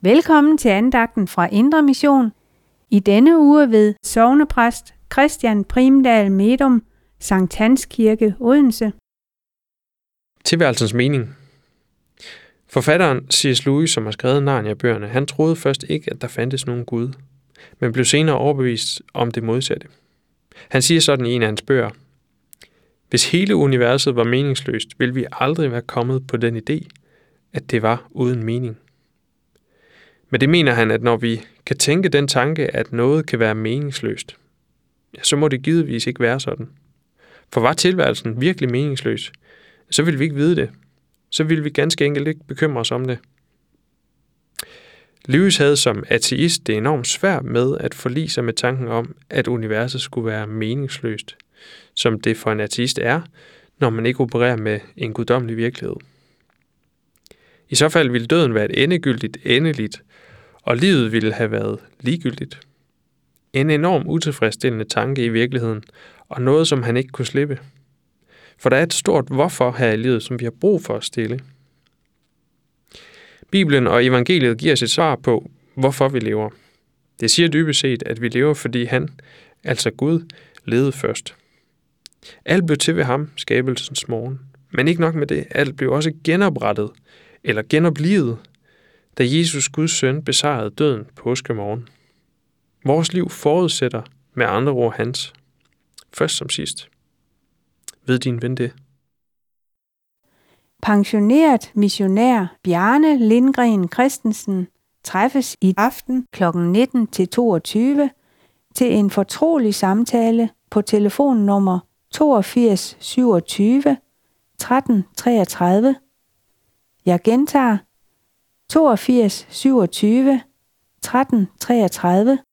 Velkommen til andagten fra Indre Mission. I denne uge ved sognepræst Christian Primdahl Medum, Sankt Hans Kirke, Odense. Tilværelsens mening. Forfatteren C.S. Lewis, som har skrevet Narnia-bøgerne, han troede først ikke, at der fandtes nogen Gud, men blev senere overbevist om det modsatte. Han siger sådan i en af hans bøger: Hvis hele universet var meningsløst, ville vi aldrig være kommet på den idé, at det var uden mening. Men det mener han, at når vi kan tænke den tanke, at noget kan være meningsløst, så må det givetvis ikke være sådan. For var tilværelsen virkelig meningsløs, så ville vi ikke vide det. Så ville vi ganske enkelt ikke bekymre os om det. Lewis havde som ateist det enormt svært med at forlige sig med tanken om, at universet skulle være meningsløst, som det for en ateist er, når man ikke opererer med en guddommelig virkelighed. I så fald ville døden være et endegyldigt endeligt, og livet ville have været ligegyldigt. En enorm utilfredsstillende tanke i virkeligheden, og noget, som han ikke kunne slippe. For der er et stort hvorfor her i livet, som vi har brug for at stille. Bibelen og evangeliet giver os et svar på, hvorfor vi lever. Det siger dybest set, at vi lever, fordi han, altså Gud, levede først. Alt blev til ved ham, skabelsens morgen. Men ikke nok med det, alt blev også genoprettet, eller genoplivet, da Jesus, Guds søn, besejrede døden påskemorgen. Vores liv forudsætter med andre ord hans. Først som sidst. Ved din ven det? Pensioneret missionær Bjarne Lindgren Christensen træffes i aften kl. 19-22 til en fortrolig samtale på telefonnummer 82 27 13 33. Jeg gentager 82 27 13 33.